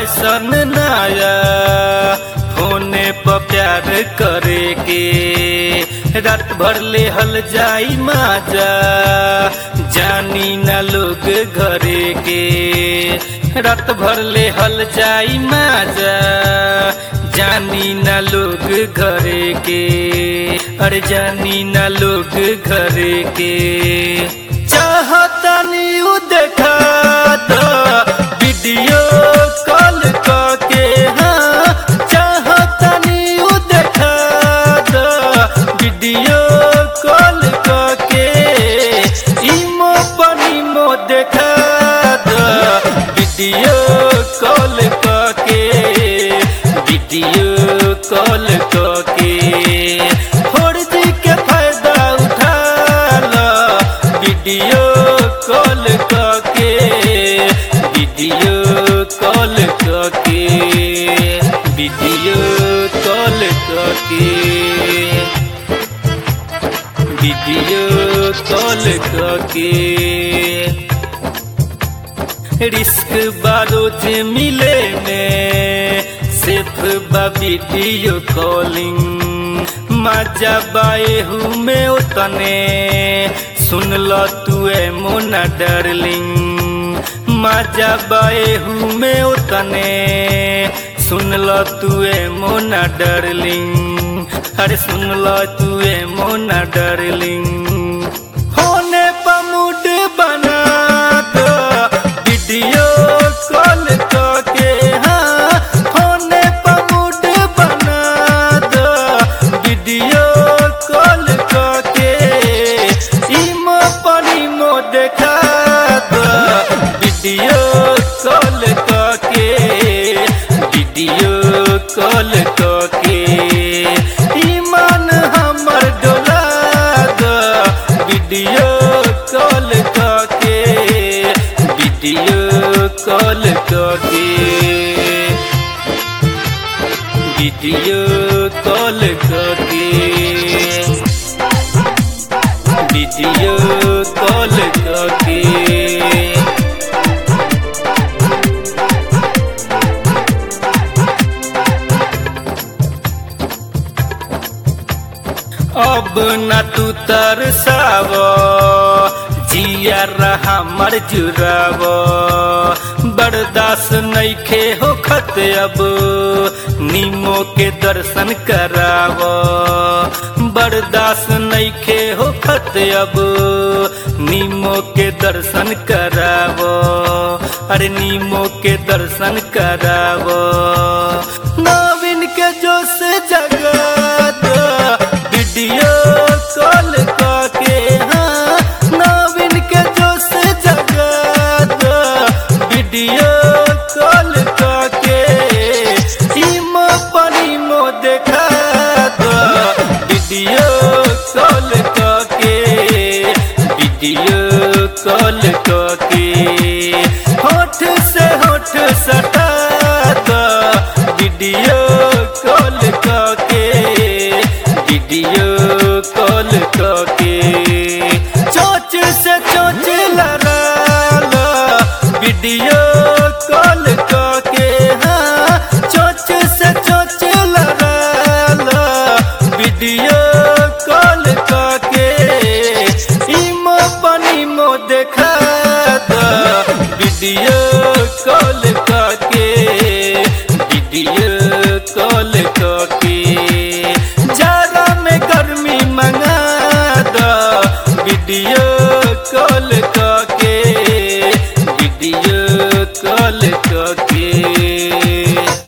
fashion नया फोने पर प्यार करे के रात भर ले हल जाई माजा जानी न लोग घरे के रात भर ले हल जाई माजा जानी न लोग घरे के अरे जानी न लोग घरे के चाहतानी उ देखा दो वीडियो कॉल करके हाँ चाहतानी उ देखा दो वीडियो कॉल करके इमो पर इमो देखा दो वीडियो कॉल करके वीडियो कॉल करके फर्जी के फायदा उठा लो वीडियो कॉल करके वीडियो कॉल करके वीडियो कॉल करके वीडियो कॉल करके रिस्क बारोज मिले में सिर्फ वीडियो कॉलिंग मजा बाए हूँ मैं उतने सुन लो तू है मोना डार्लिंग मजा बाए हूँ मैं उतने सुन लो तू है मोना डार्लिंग अरे सुन लो तू है मोना डार्लिंग होने पर मूड बना दो वीडियो कॉल करके हाँ होने पर मूड बना दो वीडियो कॉल करके इमो पर इमो देखा दो वीडियो कॉल करके वीडियो कॉल करके ईमान हमर डोला दो वीडियो कॉल करके वीडियो कॉल करके वीडियो कॉल करके वीडियो कॉल करके अब न तू तरसाव जिया रहा मर जुराव बर्दाश्त नइखे होखत अब नीमो के दर्शन कराव बर्दाश्त नइखे होखत अब नीमो के दर्शन कराव अरे नीमो के दर्शन कराव नवीन के जोश जगा दो वीडियो कॉल करके हाँ नवीन के जोश जगा दो वीडियो कॉल करके इमो पर इमो देखा दो वीडियो कॉल करके वीडियो कॉल करके होठ से होठ सटा दो वीडियो कॉल करके वीडियो कॉल करके चोच से चोच लड़ा लो वीडियो कॉल करके हाँ चोच से चोच लड़ा लो वीडियो कॉल करके इमो पर इमो देखा दो वीडियो कॉल करके वीडियो कॉल करके गर्मी मंगा दो वीडियो कॉल